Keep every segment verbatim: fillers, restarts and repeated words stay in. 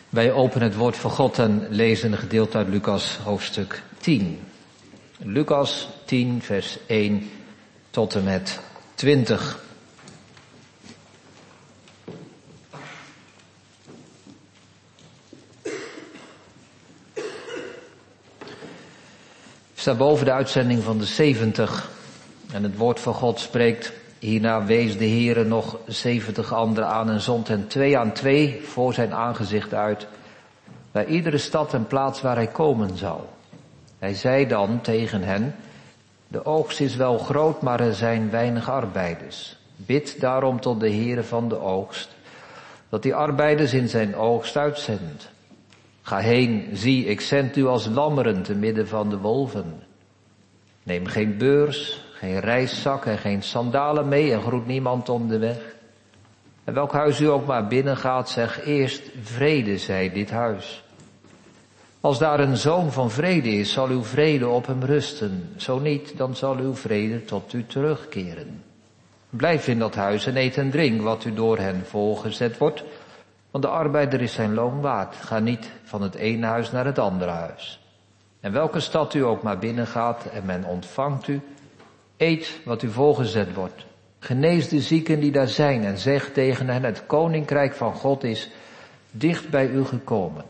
Wij openen het woord van God en lezen een gedeelte uit Lucas hoofdstuk tien. Lucas tien vers één tot en met twintig. Ik sta boven de uitzending van de zeventig en het woord van God spreekt: hierna wees de Heere nog zeventig anderen aan en zond hen twee aan twee voor zijn aangezicht uit, bij iedere stad en plaats waar hij komen zou. Hij zei dan tegen hen: de oogst is wel groot, maar er zijn weinig arbeiders. Bid daarom tot de Heere van de oogst, dat die arbeiders in zijn oogst uitzendt. Ga heen, zie, ik zend u als lammeren te midden van de wolven. Neem geen beurs, geen reiszak en geen sandalen mee en groet niemand om de weg. En welk huis u ook maar binnengaat, zeg eerst vrede zij dit huis. Als daar een zoon van vrede is, zal uw vrede op hem rusten. Zo niet, dan zal uw vrede tot u terugkeren. Blijf in dat huis en eet en drink wat u door hen voorgezet wordt, want de arbeider is zijn loon waard. Ga niet van het ene huis naar het andere huis. En welke stad u ook maar binnengaat en men ontvangt u, eet wat u voorgezet wordt. Genees de zieken die daar zijn en zeg tegen hen: het koninkrijk van God is dicht bij u gekomen.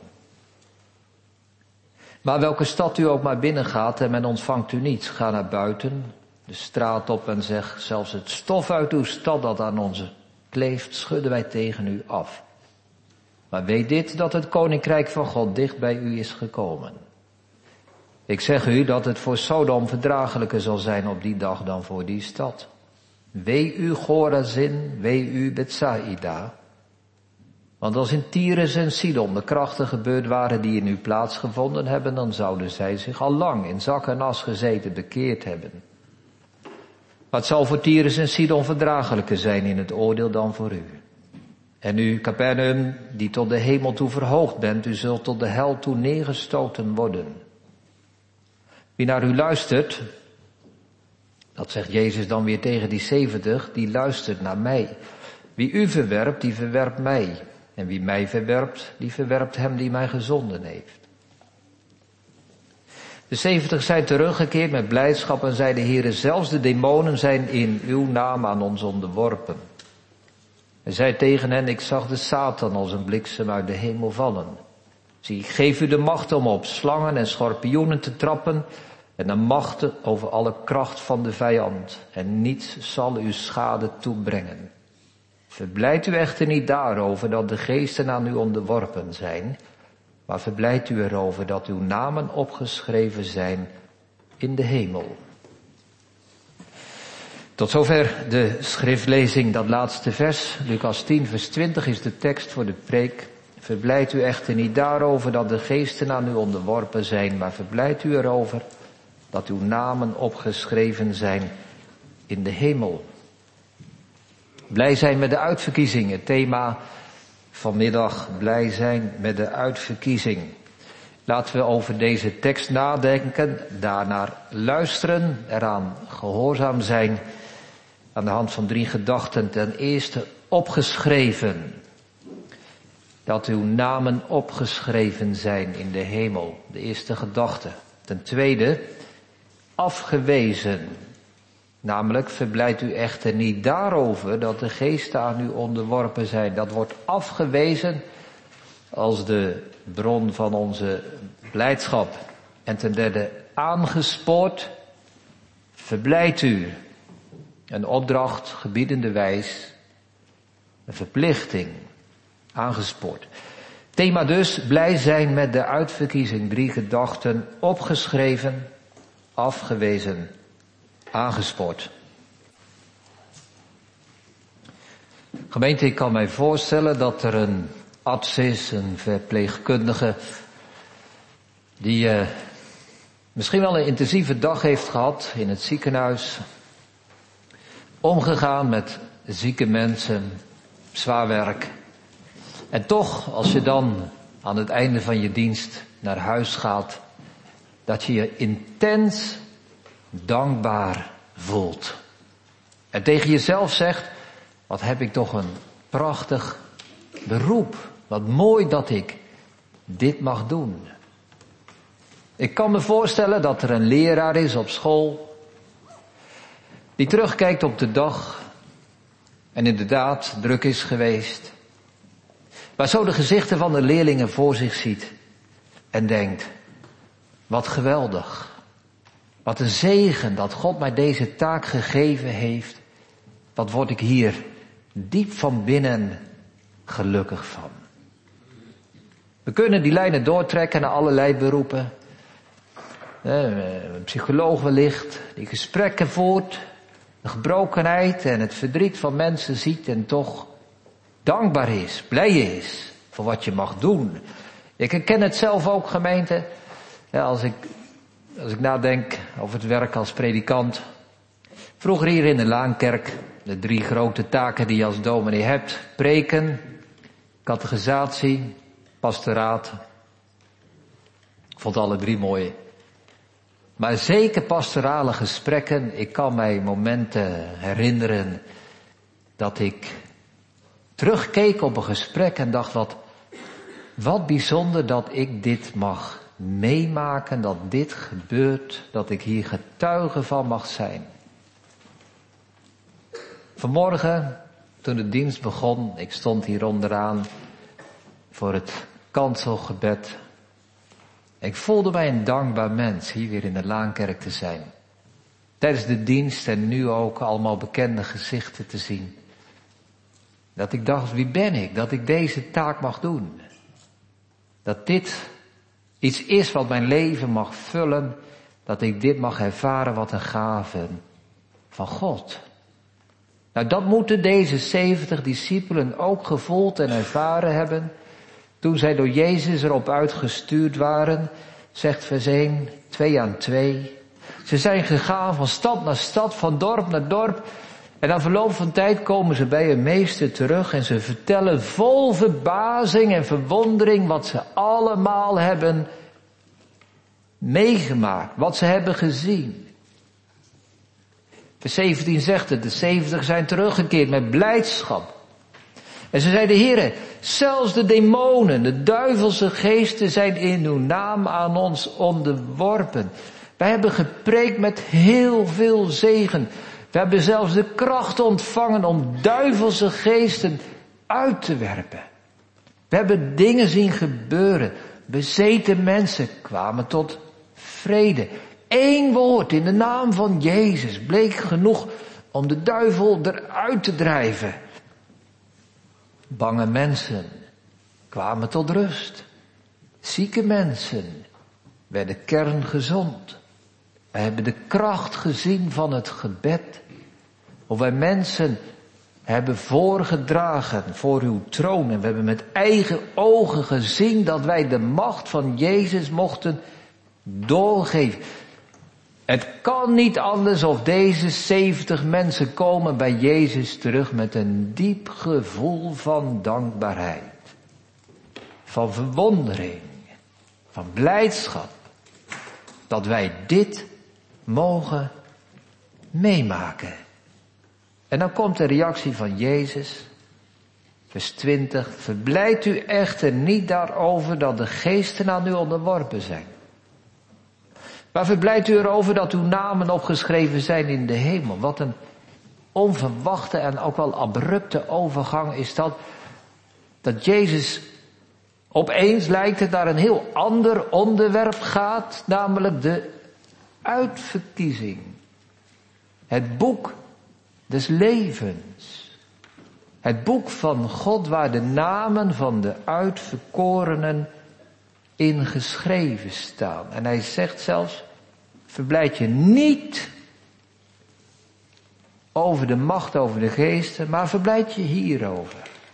Maar welke stad u ook maar binnengaat en men ontvangt u niet, ga naar buiten, de straat op en zeg: zelfs het stof uit uw stad dat aan ons kleeft, schudden wij tegen u af. Maar weet dit, dat het koninkrijk van God dicht bij u is gekomen. Ik zeg u dat het voor Sodom verdraaglijker zal zijn op die dag dan voor die stad. Wee u Chorazin, wee u Bethsaida. Want als in Tyrus en Sidon de krachten gebeurd waren die in u plaatsgevonden hebben, dan zouden zij zich al lang in zak en as gezeten bekeerd hebben. Maar het zal voor Tyrus en Sidon verdraaglijker zijn in het oordeel dan voor u. En u, Capernaum, die tot de hemel toe verhoogd bent, u zult tot de hel toe neergestoten worden. Wie naar u luistert, dat zegt Jezus dan weer tegen die zeventig, die luistert naar mij. Wie u verwerpt, die verwerpt mij. En wie mij verwerpt, die verwerpt hem die mij gezonden heeft. De zeventig zijn teruggekeerd met blijdschap en zeiden: Heere, zelfs de demonen zijn in uw naam aan ons onderworpen. Hij zei tegen hen: ik zag de Satan als een bliksem uit de hemel vallen. Zie, ik geef u de macht om op slangen en schorpioenen te trappen en de macht over alle kracht van de vijand. En niets zal u schade toebrengen. Verblijdt u echter niet daarover dat de geesten aan u onderworpen zijn, maar verblijdt u erover dat uw namen opgeschreven zijn in de hemel. Tot zover de schriftlezing, dat laatste vers. Lucas tien vers twintig is de tekst voor de preek. Verblijdt u echter niet daarover dat de geesten aan u onderworpen zijn, maar verblijdt u erover dat uw namen opgeschreven zijn in de hemel. Blij zijn met de uitverkiezing. Het thema vanmiddag: blij zijn met de uitverkiezing. Laten we over deze tekst nadenken, daarnaar luisteren, eraan gehoorzaam zijn, aan de hand van drie gedachten. Ten eerste, opgeschreven. Dat uw namen opgeschreven zijn in de hemel. De eerste gedachte. Ten tweede, afgewezen. Namelijk, verblijdt u echter niet daarover dat de geesten aan u onderworpen zijn. Dat wordt afgewezen als de bron van onze blijdschap. En ten derde, aangespoord. Verblijdt u. Een opdracht, gebiedende wijs. Een verplichting. Aangespoord. Thema dus, blij zijn met de uitverkiezing. Drie gedachten, opgeschreven, afgewezen, aangespoord. Gemeente, ik kan mij voorstellen dat er een arts is, een verpleegkundige, die uh, misschien wel een intensieve dag heeft gehad in het ziekenhuis, omgegaan met zieke mensen, zwaar werk. En toch, als je dan aan het einde van je dienst naar huis gaat, dat je je intens dankbaar voelt. En tegen jezelf zegt: wat heb ik toch een prachtig beroep. Wat mooi dat ik dit mag doen. Ik kan me voorstellen dat er een leraar is op school die terugkijkt op de dag en inderdaad druk is geweest, maar zo de gezichten van de leerlingen voor zich ziet en denkt, wat geweldig, wat een zegen dat God mij deze taak gegeven heeft, wat word ik hier diep van binnen gelukkig van. We kunnen die lijnen doortrekken naar allerlei beroepen. Een psycholoog wellicht, die gesprekken voert, de gebrokenheid en het verdriet van mensen ziet en toch dankbaar is, blij is voor wat je mag doen. Ik herken het zelf ook, gemeente. Ja, als ik, als ik nadenk over het werk als predikant. Vroeger hier in de Laankerk, de drie grote taken die je als dominee hebt. Preken, catechisatie, pastoraat. Ik vond alle drie mooi. Maar zeker pastorale gesprekken. Ik kan mij momenten herinneren dat ik terugkeek op een gesprek en dacht, wat, wat bijzonder dat ik dit mag meemaken, dat dit gebeurt, dat ik hier getuige van mag zijn. Vanmorgen, toen de dienst begon, ik stond hier onderaan voor het kanselgebed. Ik voelde mij een dankbaar mens hier weer in de Laankerk te zijn. Tijdens de dienst en nu ook allemaal bekende gezichten te zien. Dat ik dacht, wie ben ik? Dat ik deze taak mag doen. Dat dit iets is wat mijn leven mag vullen. Dat ik dit mag ervaren, wat een gave van God. Nou, dat moeten deze zeventig discipelen ook gevoeld en ervaren hebben. Toen zij door Jezus erop uitgestuurd waren, zegt vers één, twee aan twee. Ze zijn gegaan van stad naar stad, van dorp naar dorp. En na verloop van tijd komen ze bij hun meester terug en ze vertellen vol verbazing en verwondering wat ze allemaal hebben meegemaakt, wat ze hebben gezien. Vers zeventien zegt het, de zeventig zijn teruggekeerd met blijdschap. En ze zeiden, Heere, zelfs de demonen, de duivelse geesten zijn in uw naam aan ons onderworpen. Wij hebben gepreekt met heel veel zegen. We hebben zelfs de kracht ontvangen om duivelse geesten uit te werpen. We hebben dingen zien gebeuren. Bezeten mensen kwamen tot vrede. Eén woord in de naam van Jezus bleek genoeg om de duivel eruit te drijven. Bange mensen kwamen tot rust. Zieke mensen werden kerngezond. Wij hebben de kracht gezien van het gebed. Hoe wij mensen hebben voorgedragen voor uw troon. En we hebben met eigen ogen gezien dat wij de macht van Jezus mochten doorgeven. Het kan niet anders of deze zeventig mensen komen bij Jezus terug met een diep gevoel van dankbaarheid. Van verwondering. Van blijdschap. Dat wij dit mogen meemaken. En dan komt de reactie van Jezus. Vers twintig. Verblijdt u echter niet daarover dat de geesten aan u onderworpen zijn. Maar verblijdt u erover dat uw namen opgeschreven zijn in de hemel. Wat een onverwachte en ook wel abrupte overgang is dat. Dat Jezus opeens lijkt het naar een heel ander onderwerp gaat. Namelijk de uitverkiezing. Het boek des levens. Het boek van God waar de namen van de uitverkorenen in geschreven staan. En hij zegt zelfs, verblijd je niet over de macht over de geesten, maar verblijd je hierover.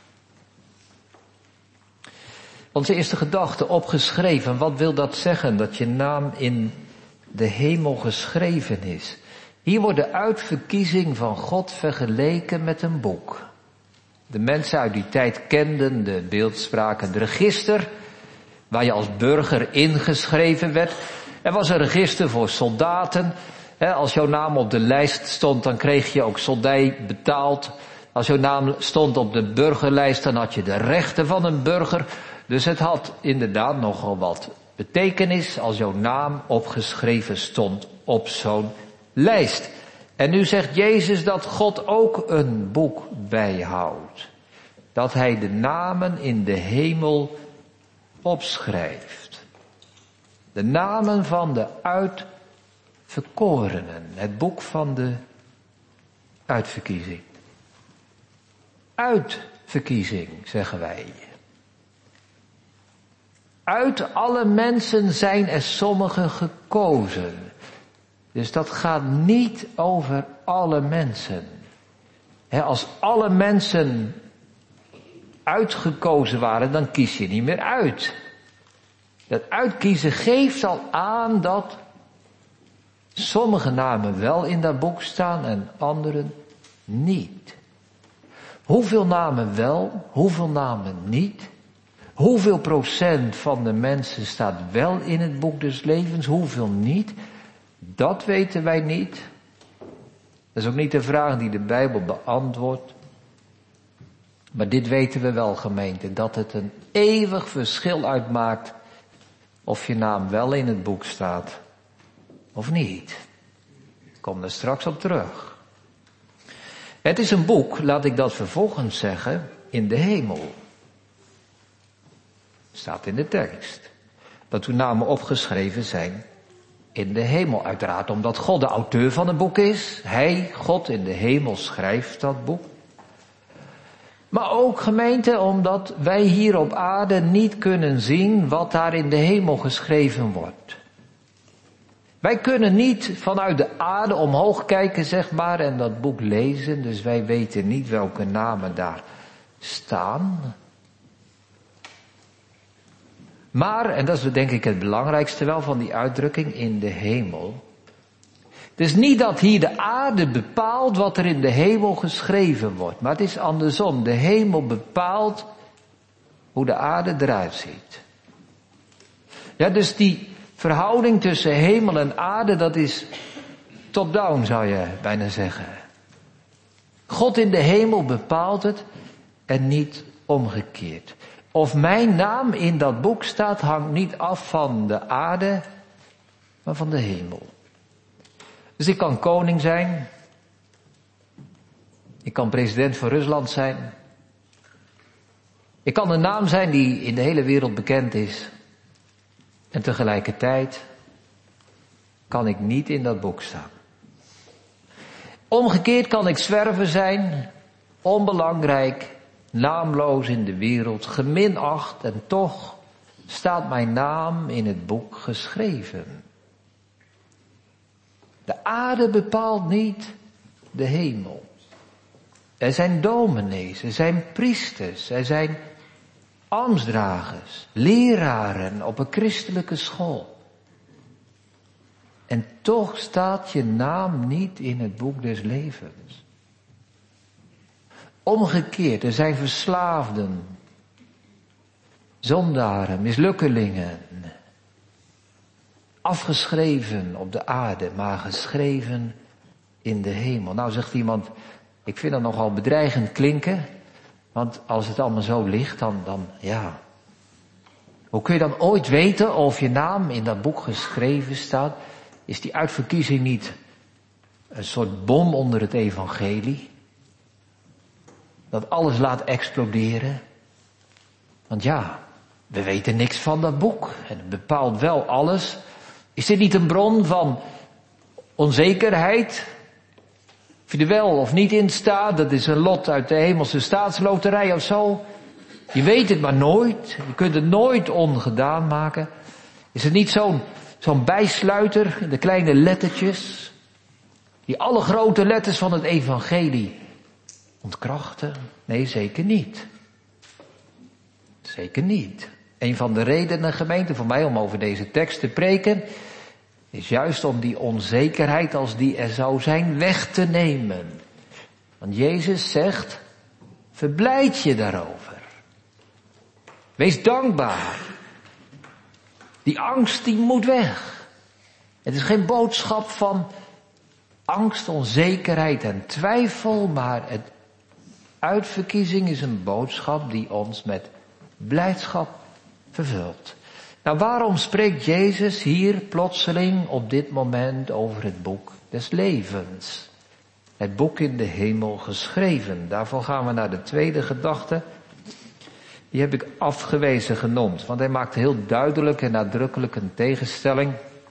Onze eerste gedachte, opgeschreven, wat wil dat zeggen? Dat je naam in de hemel geschreven is. Hier wordt de uitverkiezing van God vergeleken met een boek. De mensen uit die tijd kenden de beeldspraak, het register, waar je als burger ingeschreven werd. Er was een register voor soldaten. Als jouw naam op de lijst stond, dan kreeg je ook soldij betaald. Als jouw naam stond op de burgerlijst, dan had je de rechten van een burger. Dus het had inderdaad nogal wat betekenis als jouw naam opgeschreven stond op zo'n lijst. En nu zegt Jezus dat God ook een boek bijhoudt. Dat hij de namen in de hemel opschrijft. De namen van de uitverkorenen. Het boek van de uitverkiezing. Uitverkiezing, zeggen wij. Uit alle mensen zijn er sommigen gekozen. Dus dat gaat niet over alle mensen. He, als alle mensen uitgekozen waren, dan kies je niet meer uit. Dat uitkiezen geeft al aan dat sommige namen wel in dat boek staan en anderen niet. Hoeveel namen wel, hoeveel namen niet? Hoeveel procent van de mensen staat wel in het boek des levens, hoeveel niet? Dat weten wij niet. Dat is ook niet de vraag die de Bijbel beantwoordt. Maar dit weten we wel, gemeente, dat het een eeuwig verschil uitmaakt of je naam wel in het boek staat of niet. Ik kom er straks op terug. Het is een boek, laat ik dat vervolgens zeggen, in de hemel. Staat in de tekst. Dat uw namen opgeschreven zijn in de hemel. Uiteraard omdat God de auteur van het boek is. Hij, God in de hemel, schrijft dat boek. Maar ook, gemeente, omdat wij hier op aarde niet kunnen zien wat daar in de hemel geschreven wordt. Wij kunnen niet vanuit de aarde omhoog kijken, zeg maar, en dat boek lezen. Dus wij weten niet welke namen daar staan. Maar, en dat is denk ik het belangrijkste wel van die uitdrukking, in de hemel. Het is niet dat hier de aarde bepaalt wat er in de hemel geschreven wordt. Maar het is andersom. De hemel bepaalt hoe de aarde eruit ziet. Ja, dus die verhouding tussen hemel en aarde, dat is top-down, zou je bijna zeggen. God in de hemel bepaalt het en niet omgekeerd. Of mijn naam in dat boek staat, hangt niet af van de aarde, maar van de hemel. Dus ik kan koning zijn. Ik kan president van Rusland zijn. Ik kan een naam zijn die in de hele wereld bekend is. En tegelijkertijd kan ik niet in dat boek staan. Omgekeerd kan ik zwerver zijn, onbelangrijk, naamloos in de wereld, geminacht en toch staat mijn naam in het boek geschreven. De aarde bepaalt niet de hemel. Er zijn dominees, er zijn priesters, er zijn ambtsdragers, leraren op een christelijke school. En toch staat je naam niet in het boek des levens. Omgekeerd, er zijn verslaafden, zondaren, mislukkelingen, afgeschreven op de aarde, maar geschreven in de hemel. Nou, zegt iemand, ik vind dat nogal bedreigend klinken, want als het allemaal zo ligt, dan, dan, ja. Hoe kun je dan ooit weten of je naam in dat boek geschreven staat? Is die uitverkiezing niet een soort bom onder het evangelie? Dat alles laat exploderen? Want ja, we weten niks van dat boek. En het bepaalt wel alles. Is dit niet een bron van onzekerheid? Of je er wel of niet in staat, dat is een lot uit de hemelse staatsloterij of zo. Je weet het maar nooit. Je kunt het nooit ongedaan maken. Is het niet zo'n zo'n bijsluiter in de kleine lettertjes, die alle grote letters van het evangelie ontkrachten? Nee, zeker niet. Zeker niet. Een van de redenen, gemeente, voor mij om over deze tekst te preken, is juist om die onzekerheid, als die er zou zijn, weg te nemen. Want Jezus zegt, verblijd je daarover. Wees dankbaar. Die angst, die moet weg. Het is geen boodschap van angst, onzekerheid en twijfel, maar het uitverkiezing is een boodschap die ons met blijdschap vervuld. Nou, waarom spreekt Jezus hier plotseling op dit moment over het boek des levens? Het boek in de hemel geschreven. Daarvoor gaan we naar de tweede gedachte. Die heb ik afgewezen genoemd, want hij maakt heel duidelijk en nadrukkelijk een tegenstelling.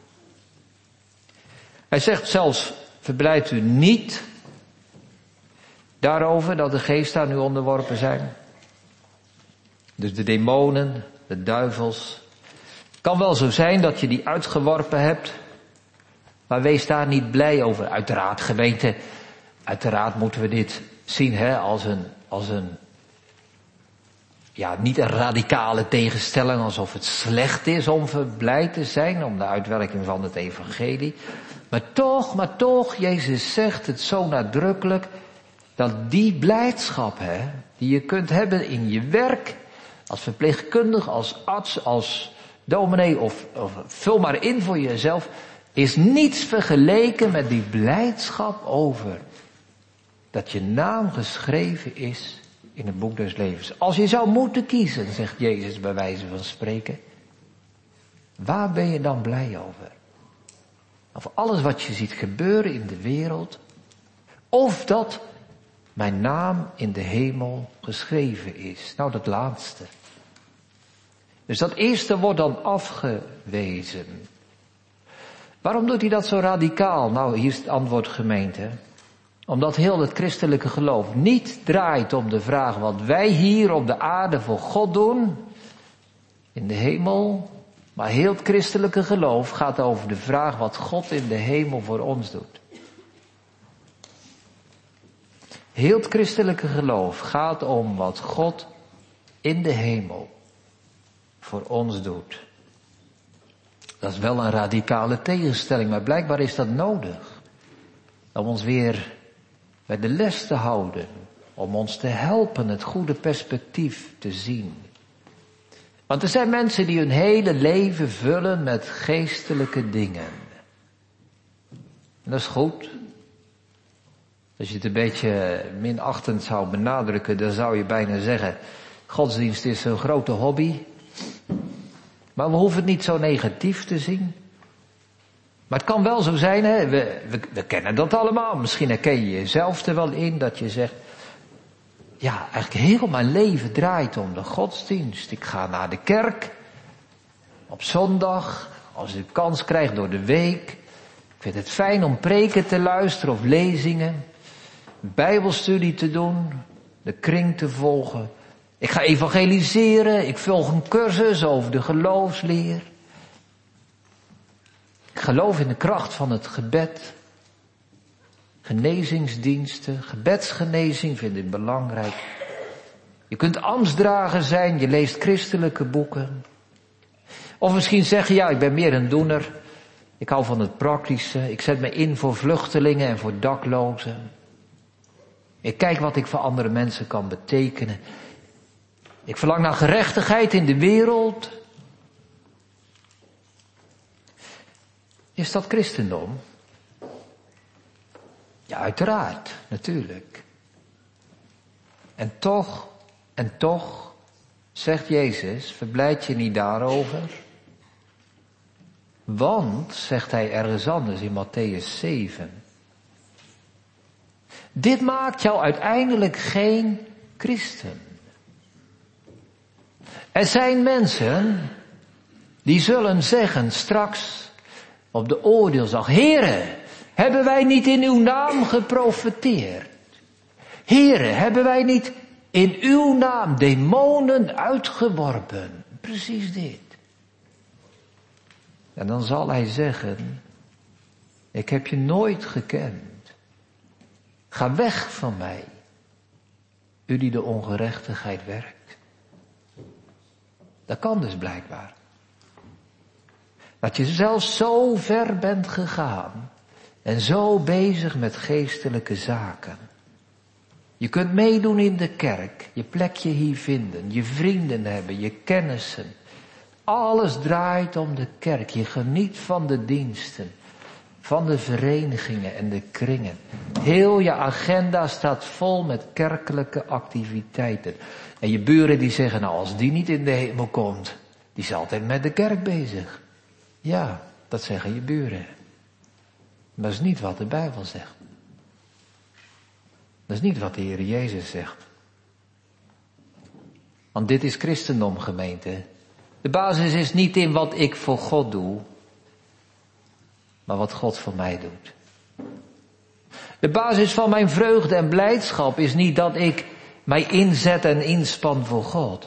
Hij zegt zelfs, verblijdt u niet daarover dat de geesten aan u onderworpen zijn. Dus de demonen, de duivels. Het kan wel zo zijn dat je die uitgeworpen hebt, maar wees daar niet blij over. Uiteraard, gemeente, uiteraard moeten we dit zien hè, als een, als een, ja, niet een radicale tegenstelling, alsof het slecht is om verblijd te zijn, om de uitwerking van het evangelie. Maar toch, maar toch, Jezus zegt het zo nadrukkelijk, dat die blijdschap, hè, die je kunt hebben in je werk, als verpleegkundige, als arts, als dominee, of, of vul maar in voor jezelf, is niets vergeleken met die blijdschap over dat je naam geschreven is in het boek des levens. Als je zou moeten kiezen, zegt Jezus bij wijze van spreken, waar ben je dan blij over? Over alles wat je ziet gebeuren in de wereld, of dat mijn naam in de hemel geschreven is. Nou, dat laatste. Dus dat eerste wordt dan afgewezen. Waarom doet hij dat zo radicaal? Nou, hier is het antwoord, gemeente. Omdat heel het christelijke geloof niet draait om de vraag wat wij hier op de aarde voor God doen, in de hemel, maar heel het christelijke geloof gaat over de vraag wat God in de hemel voor ons doet. Heel het christelijke geloof gaat om wat God in de hemel voor ons doet. Dat is wel een radicale tegenstelling, maar blijkbaar is dat nodig. Om ons weer bij de les te houden. Om ons te helpen het goede perspectief te zien. Want er zijn mensen die hun hele leven vullen met geestelijke dingen. En dat is goed. Als je het een beetje minachtend zou benadrukken, dan zou je bijna zeggen, godsdienst is een grote hobby. Maar we hoeven het niet zo negatief te zien. Maar het kan wel zo zijn, hè? We, we, we kennen dat allemaal. Misschien herken je jezelf er wel in dat je zegt, ja, eigenlijk heel mijn leven draait om de godsdienst. Ik ga naar de kerk, op zondag, als ik kans krijg door de week. Ik vind het fijn om preken te luisteren of lezingen, bijbelstudie te doen, de kring te volgen. Ik ga evangeliseren, ik volg een cursus over de geloofsleer. Ik geloof in de kracht van het gebed. Genezingsdiensten, gebedsgenezing vind ik belangrijk. Je kunt ambtsdrager zijn, je leest christelijke boeken. Of misschien zeggen, ja, ik ben meer een doener. Ik hou van het praktische. Ik zet me in voor vluchtelingen en voor daklozen. Ik kijk wat ik voor andere mensen kan betekenen. Ik verlang naar gerechtigheid in de wereld. Is dat christendom? Ja, uiteraard, natuurlijk. En toch, en toch, zegt Jezus, verblijd je niet daarover. Want, zegt hij ergens anders in Mattheüs zeven. Dit maakt jou uiteindelijk geen christen. Er zijn mensen die zullen zeggen straks op de oordeelsdag, Heere, hebben wij niet in uw naam geprofeteerd? Heere, hebben wij niet in uw naam demonen uitgeworpen? Precies dit. En dan zal hij zeggen, ik heb je nooit gekend. Ga weg van mij, u die de ongerechtigheid werkt. Dat kan dus blijkbaar. Dat je zelfs zo ver bent gegaan en zo bezig met geestelijke zaken. Je kunt meedoen in de kerk, je plekje hier vinden, je vrienden hebben, je kennissen. Alles draait om de kerk. Je geniet van de diensten, van de verenigingen en de kringen. Heel je agenda staat vol met kerkelijke activiteiten. En je buren die zeggen, nou als die niet in de hemel komt, Die is altijd met de kerk bezig. Ja, dat zeggen je buren. Dat is niet wat de Bijbel zegt. Dat is niet wat de Heer Jezus zegt. Want dit is christendom, gemeente. De basis is niet in wat ik voor God doe, maar wat God voor mij doet. De basis van mijn vreugde en blijdschap is niet dat ik mij inzet en inspan voor God.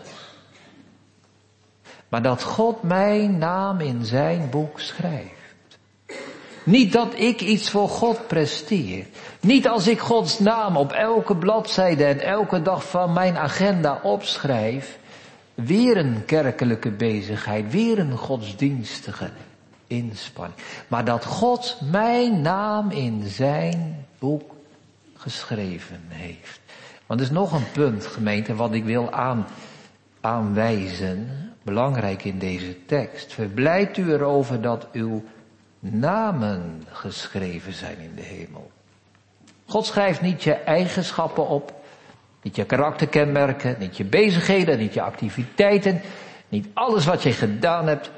Maar dat God mijn naam in zijn boek schrijft. Niet dat ik iets voor God presteer. Niet als ik Gods naam op elke bladzijde en elke dag van mijn agenda opschrijf. Weer een kerkelijke bezigheid, weer een godsdienstige inspanning. Maar dat God mijn naam in zijn boek geschreven heeft. Want er is nog een punt, gemeente, wat ik wil aan, aanwijzen. Belangrijk in deze tekst. Verblijdt u erover dat uw namen geschreven zijn in de hemel. God schrijft niet je eigenschappen op. Niet je karakterkenmerken, niet je bezigheden, niet je activiteiten. Niet alles wat je gedaan hebt.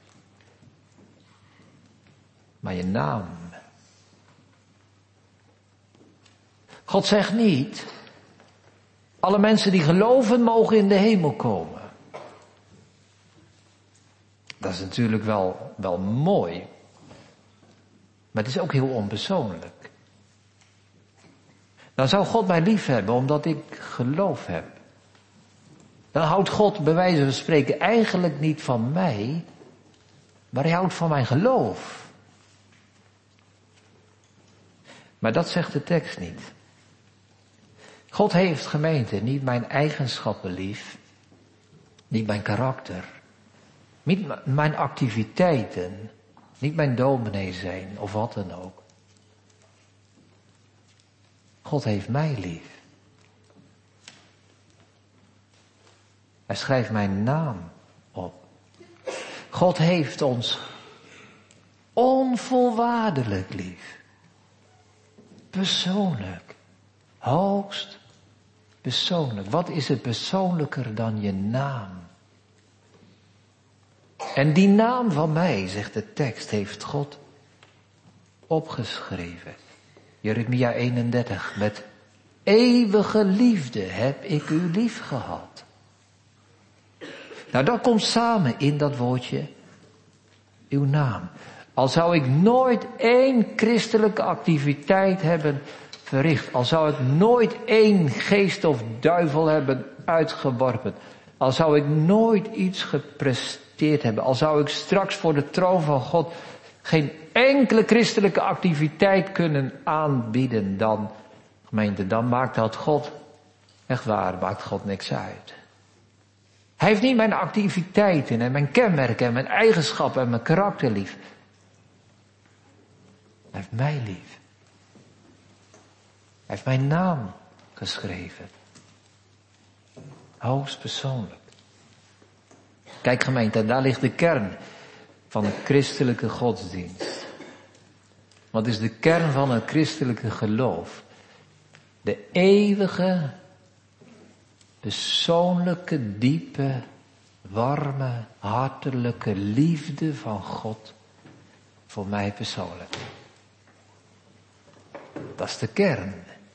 Maar je naam. God zegt niet, alle mensen die geloven mogen in de hemel komen. Dat is natuurlijk wel, wel mooi. Maar het is ook heel onpersoonlijk. Dan zou God mij lief hebben omdat ik geloof heb. Dan houdt God bij wijze van spreken eigenlijk niet van mij, maar hij houdt van mijn geloof. Maar dat zegt de tekst niet. God heeft, gemeente, niet mijn eigenschappen lief, niet mijn karakter, niet mijn activiteiten, niet mijn dominee zijn of wat dan ook. God heeft mij lief. Hij schrijft mijn naam op. God heeft ons onvoorwaardelijk lief. Persoonlijk. Hoogst persoonlijk. Wat is er persoonlijker dan je naam? En die naam van mij, zegt de tekst, heeft God opgeschreven. Jeremia eenendertig. Met eeuwige liefde heb ik u lief gehad. Nou, dat komt samen in dat woordje, uw naam. Al zou ik nooit één christelijke activiteit hebben verricht. Al zou ik nooit één geest of duivel hebben uitgeworpen. Al zou ik nooit iets gepresteerd hebben. Al zou ik straks voor de troon van God geen enkele christelijke activiteit kunnen aanbieden. Dan, gemeente, dan maakt dat God, echt waar, maakt God niks uit. Hij heeft niet mijn activiteiten en mijn kenmerken en mijn eigenschappen en mijn karakter lief. Hij heeft mij lief. Hij heeft mijn naam geschreven. Hoogstpersoonlijk. Kijk, gemeente, daar ligt de kern van een christelijke godsdienst. Wat is de kern van een christelijke geloof? De eeuwige, persoonlijke, diepe, warme, hartelijke liefde van God voor mij persoonlijk. Dat is de kern.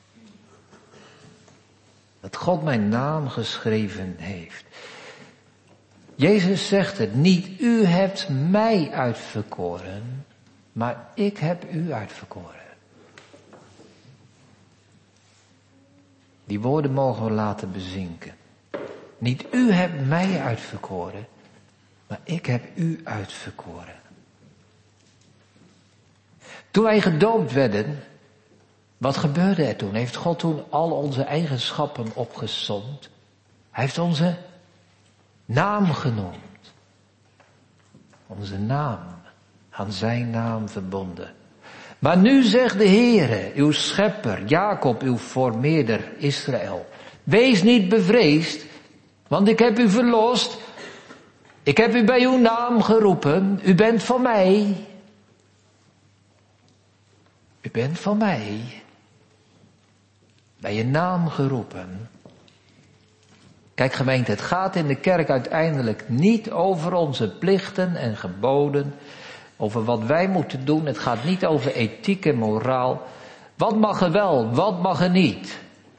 Dat God mijn naam geschreven heeft. Jezus zegt het, niet u hebt mij uitverkoren, maar ik heb u uitverkoren. Die woorden mogen we laten bezinken. Niet u hebt mij uitverkoren, maar ik heb u uitverkoren. Toen wij gedoopt werden, wat gebeurde er toen? Heeft God toen al onze eigenschappen opgesomd? Hij heeft onze naam genoemd. Onze naam, aan zijn naam verbonden. Maar nu zegt de Heere, uw schepper, Jacob, uw formeerder, Israël. Wees niet bevreesd, want ik heb u verlost. Ik heb u bij uw naam geroepen. U bent van mij. U bent van mij. Bij je naam geroepen. Kijk, Kijk gemeente, het gaat in de kerk uiteindelijk niet over onze plichten en geboden, over wat wij moeten doen. Het gaat niet over ethiek en moraal. Wat mag er wel, wat mag er niet?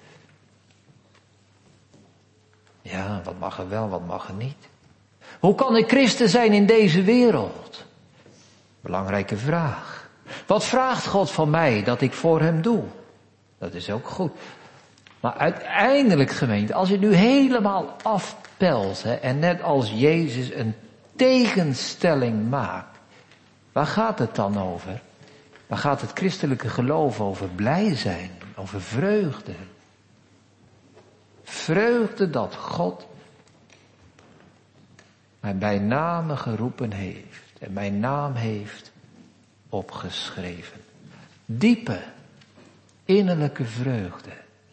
Ja, wat mag er wel, wat mag er niet? Hoe kan ik christen zijn in deze wereld? Belangrijke vraag. Wat vraagt God van mij dat ik voor hem doe? Dat is ook goed. Maar uiteindelijk gemeente, als je nu helemaal afpelt hè, en net als Jezus een tegenstelling maakt, waar gaat het dan over? Waar gaat het christelijke geloof over? Blij zijn, over vreugde. Vreugde dat God mij bij name geroepen heeft en mijn naam heeft opgeschreven. Diepe, innerlijke vreugde.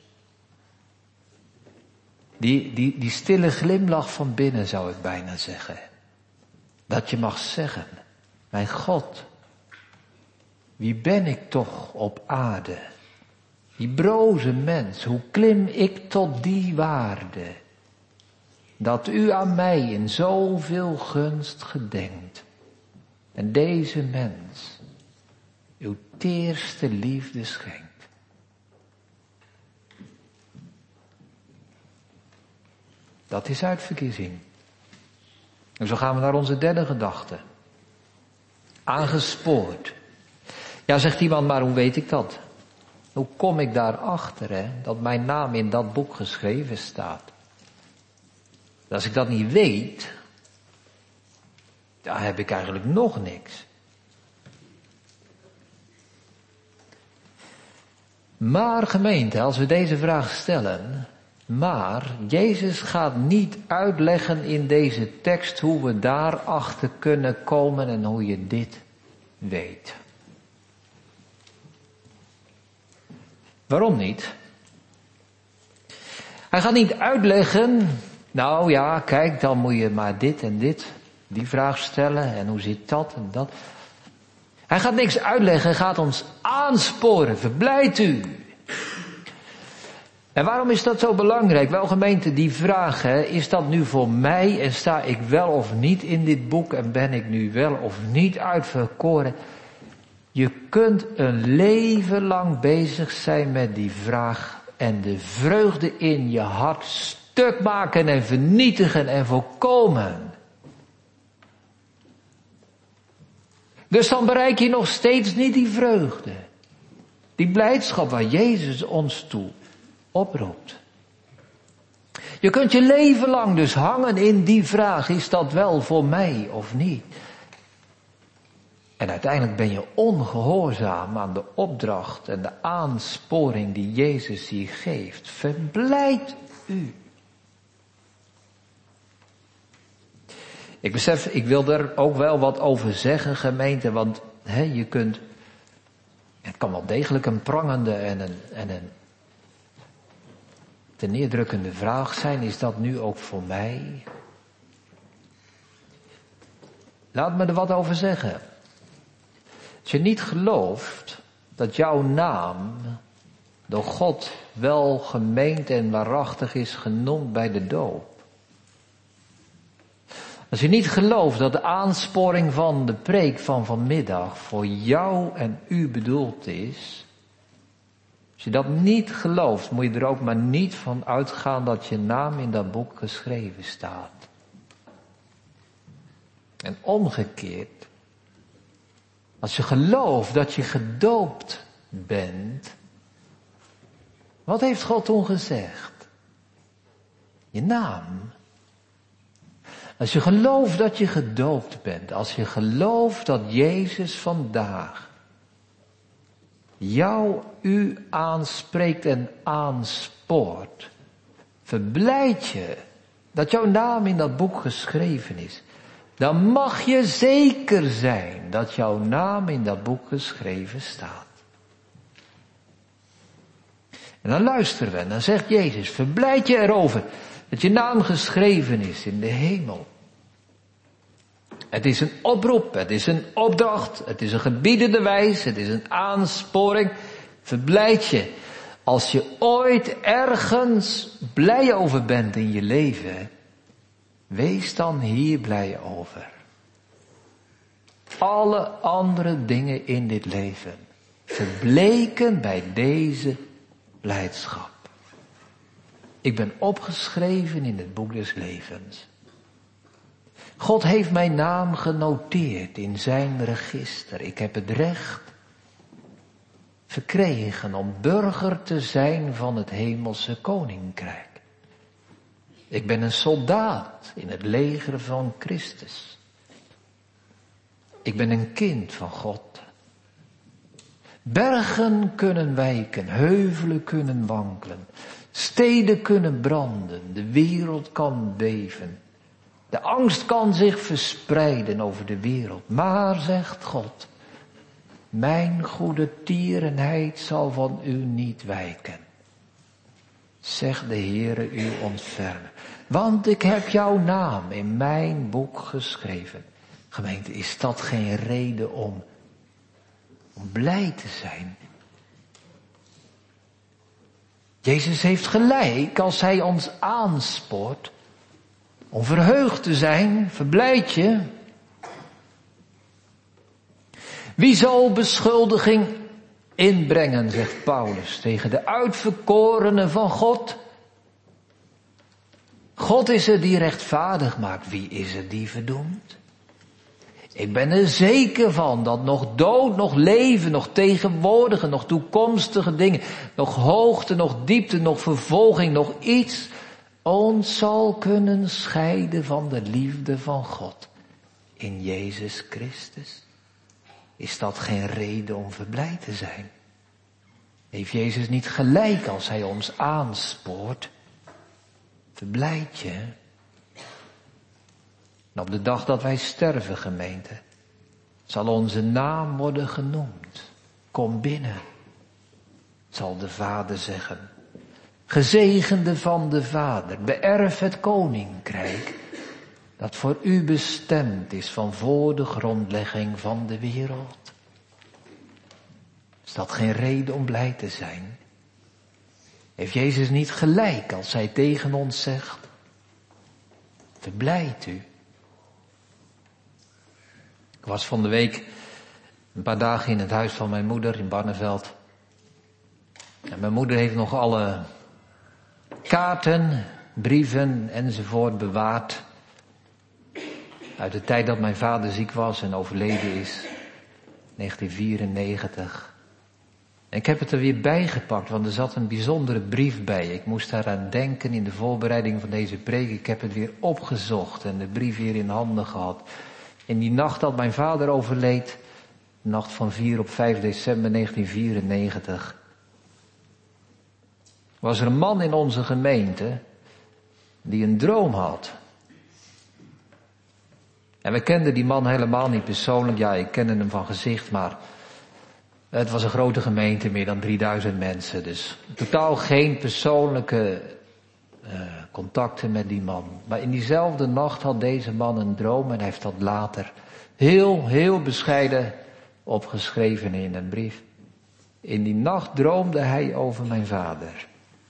Die, die, die stille glimlach van binnen zou ik bijna zeggen. Dat je mag zeggen, mijn God, wie ben ik toch op aarde? Die broze mens, hoe klim ik tot die waarde? Dat u aan mij in zoveel gunst gedenkt. En deze mens uw teerste liefde schenkt. Dat is uitverkiezing. En zo gaan we naar onze derde gedachte. Aangespoord. Ja, zegt iemand, maar hoe weet ik dat? Hoe kom ik daarachter, hè, dat mijn naam in dat boek geschreven staat? Als ik dat niet weet, dan heb ik eigenlijk nog niks. Maar gemeente, als we deze vraag stellen, maar Jezus gaat niet uitleggen in deze tekst hoe we daarachter kunnen komen en hoe je dit weet. Waarom niet? Hij gaat niet uitleggen, nou ja, kijk, dan moet je maar dit en dit, die vraag stellen en hoe zit dat en dat. Hij gaat niks uitleggen, hij gaat ons aansporen, verblijdt u. En waarom is dat zo belangrijk? Wel gemeente, die vraag, hè, is dat nu voor mij en sta ik wel of niet in dit boek en ben ik nu wel of niet uitverkoren? Je kunt een leven lang bezig zijn met die vraag en de vreugde in je hart stuk maken en vernietigen en voorkomen. Dus dan bereik je nog steeds niet die vreugde. Die blijdschap waar Jezus ons toe oproept. Je kunt je leven lang dus hangen in die vraag, is dat wel voor mij of niet? En uiteindelijk ben je ongehoorzaam aan de opdracht en de aansporing die Jezus hier geeft. Verblijd u. Ik besef, ik wil er ook wel wat over zeggen, gemeente, want hè, je kunt, het kan wel degelijk een prangende en een, en een te neerdrukkende vraag zijn, is dat nu ook voor mij? Laat me er wat over zeggen. Als je niet gelooft dat jouw naam door God wel gemeend en waarachtig is genoemd bij de doop. Als je niet gelooft dat de aansporing van de preek van vanmiddag voor jou en u bedoeld is. Als je dat niet gelooft, moet je er ook maar niet van uitgaan dat je naam in dat boek geschreven staat. En omgekeerd, als je gelooft dat je gedoopt bent, wat heeft God toen gezegd? Je naam. Als je gelooft dat je gedoopt bent, als je gelooft dat Jezus vandaag jou, u aanspreekt en aanspoort, verblijd je dat jouw naam in dat boek geschreven is. Dan mag je zeker zijn dat jouw naam in dat boek geschreven staat. En dan luisteren we en dan zegt Jezus, verblijd je erover dat je naam geschreven is in de hemel. Het is een oproep, het is een opdracht, het is een gebiedende wijs, het is een aansporing. Verblijd je Als je ooit ergens blij over bent in je leven, wees dan hier blij over. Alle andere dingen in dit leven verbleken bij deze blijdschap. Ik ben opgeschreven in het boek des levens. God heeft mijn naam genoteerd in zijn register. Ik heb het recht verkregen om burger te zijn van het hemelse koninkrijk. Ik ben een soldaat in het leger van Christus. Ik ben een kind van God. Bergen kunnen wijken, heuvelen kunnen wankelen, steden kunnen branden, de wereld kan beven. De angst kan zich verspreiden over de wereld. Maar, zegt God, mijn goede tierenheid zal van u niet wijken. Zegt de Heere u ontfermen. Want ik heb jouw naam in mijn boek geschreven. Gemeente, is dat geen reden om, om blij te zijn? Jezus heeft gelijk als hij ons aanspoort om verheugd te zijn, verblijd je. Wie zal beschuldiging inbrengen, zegt Paulus, tegen de uitverkorenen van God? God is er die rechtvaardig maakt. Wie is er die verdoemt? Ik ben er zeker van dat nog dood, nog leven, nog tegenwoordige, nog toekomstige dingen, nog hoogte, nog diepte, nog vervolging, nog iets ons zal kunnen scheiden van de liefde van God in Jezus Christus. Is dat geen reden om verblijd te zijn? Heeft Jezus niet gelijk als hij ons aanspoort? Verblijd je. En op de dag dat wij sterven, gemeente, zal onze naam worden genoemd. Kom binnen, zal de Vader zeggen. Gezegende van de Vader, beërf het koninkrijk dat voor u bestemd is van voor de grondlegging van de wereld. Is dat geen reden om blij te zijn? Heeft Jezus niet gelijk als hij tegen ons zegt, verblijdt u. Ik was van de week een paar dagen in het huis van mijn moeder in Barneveld. En mijn moeder heeft nog alle kaarten, brieven enzovoort bewaard. Uit de tijd dat mijn vader ziek was en overleden is. negentien vierennegentig. En ik heb het er weer bijgepakt, want er zat een bijzondere brief bij. Ik moest daaraan denken in de voorbereiding van deze preek. Ik heb het weer opgezocht en de brief weer in handen gehad. In die nacht dat mijn vader overleed, de nacht van vier op vijf december negentien vierennegentig, was er een man in onze gemeente die een droom had. En we kenden die man helemaal niet persoonlijk. Ja, ik kende hem van gezicht, maar het was een grote gemeente, meer dan drieduizend mensen. Dus totaal geen persoonlijke uh, contacten met die man. Maar in diezelfde nacht had deze man een droom en hij heeft dat later heel, heel bescheiden opgeschreven in een brief. In die nacht droomde hij over mijn vader.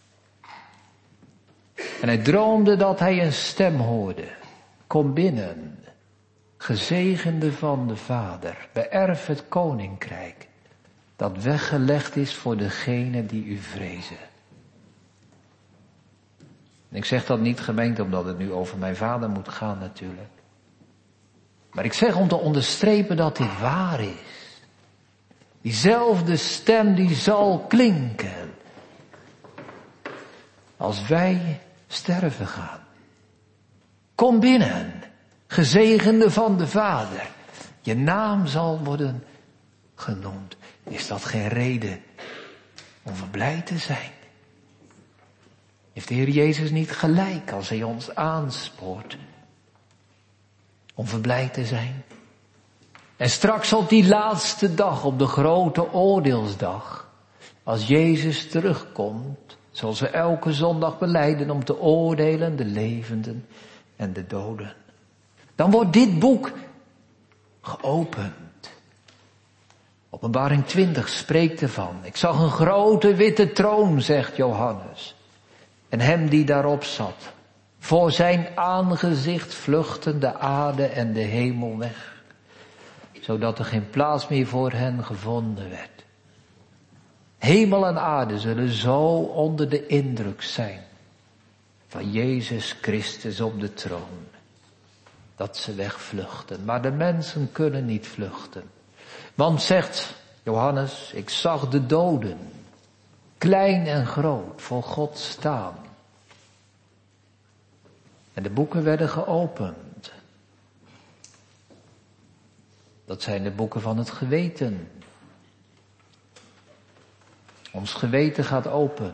En hij droomde dat hij een stem hoorde. Kom binnen, gezegende van de Vader, beërf het koninkrijk dat weggelegd is voor degenen die u vrezen. En ik zeg dat niet, gemeente, omdat het nu over mijn vader moet gaan natuurlijk. Maar ik zeg om te onderstrepen dat dit waar is. Diezelfde stem die zal klinken als wij sterven gaan. Kom binnen, gezegende van de Vader. Je naam zal worden genoemd. Is dat geen reden om verblijd te zijn? Heeft de Heer Jezus niet gelijk als hij ons aanspoort om verblijd te zijn? En straks op die laatste dag, op de grote oordeelsdag, als Jezus terugkomt, zoals we elke zondag belijden om te oordelen de levenden en de doden. Dan wordt dit boek geopend. Openbaring twintig spreekt ervan. Ik zag een grote witte troon, zegt Johannes. En hem die daarop zat. Voor zijn aangezicht vluchtten de aarde en de hemel weg. Zodat er geen plaats meer voor hen gevonden werd. Hemel en aarde zullen zo onder de indruk zijn van Jezus Christus op de troon. Dat ze wegvluchten. Maar de mensen kunnen niet vluchten. Want zegt Johannes, ik zag de doden, klein en groot, voor God staan. En de boeken werden geopend. Dat zijn de boeken van het geweten. Ons geweten gaat open.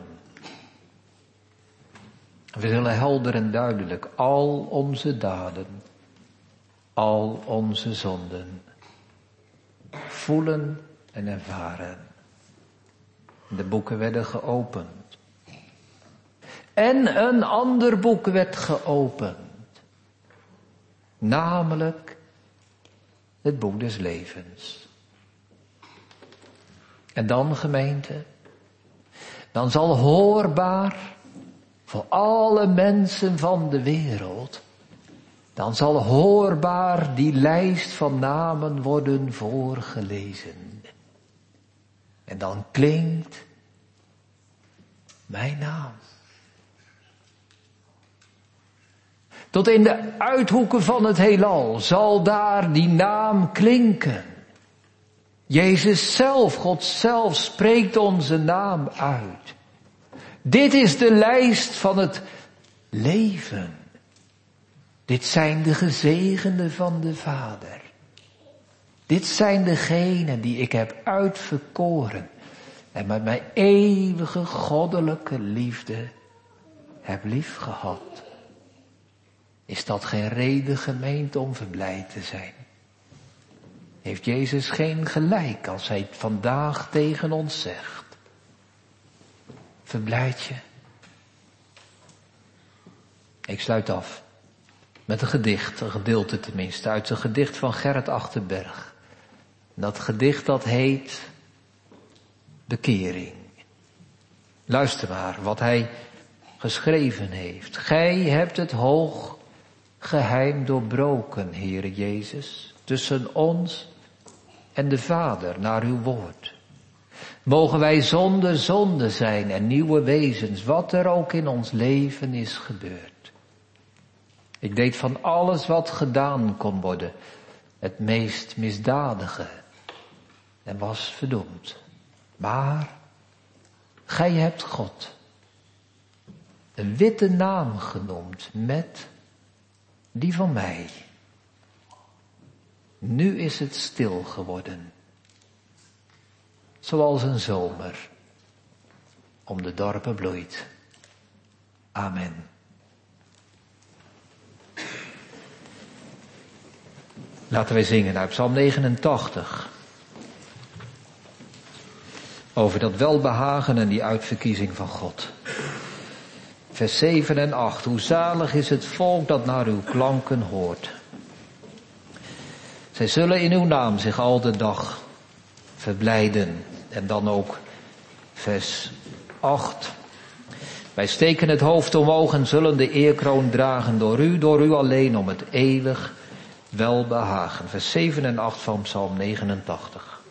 We zullen helder en duidelijk al onze daden, al onze zonden voelen en ervaren. De boeken werden geopend. En een ander boek werd geopend. Namelijk het boek des levens. En dan, gemeente, dan zal hoorbaar voor alle mensen van de wereld, dan zal hoorbaar die lijst van namen worden voorgelezen. En dan klinkt mijn naam. Tot in de uithoeken van het heelal zal daar die naam klinken. Jezus zelf, God zelf, spreekt onze naam uit. Dit is de lijst van het leven. Dit zijn de gezegenden van de Vader. Dit zijn degenen die ik heb uitverkoren en met mijn eeuwige goddelijke liefde heb liefgehad. Is dat geen reden, gemeente, om verblijd te zijn? Heeft Jezus geen gelijk als hij het vandaag tegen ons zegt? Verblijd je. Ik sluit af met een gedicht, een gedeelte tenminste, uit een gedicht van Gerrit Achterberg. Dat gedicht dat heet Bekering. Luister maar wat hij geschreven heeft. Gij hebt het hoog geheim doorbroken, Heere Jezus, tussen ons en de Vader naar uw woord. Mogen wij zonder zonde zijn en nieuwe wezens, wat er ook in ons leven is gebeurd. Ik deed van alles wat gedaan kon worden, het meest misdadige, en was verdoemd. Maar gij hebt God een witte naam genoemd met die van mij. Nu is het stil geworden, zoals een zomer om de dorpen bloeit. Amen. Laten wij zingen uit Psalm negenentachtig. Over dat welbehagen en die uitverkiezing van God. Vers zeven en acht. Hoe zalig is het volk dat naar uw klanken hoort. Zij zullen in uw naam zich al de dag verblijden. En dan ook vers acht. Wij steken het hoofd omhoog en zullen de eerkroon dragen door u, door u alleen om het eeuwig welbehagen. Vers zeven en acht van Psalm negenentachtig.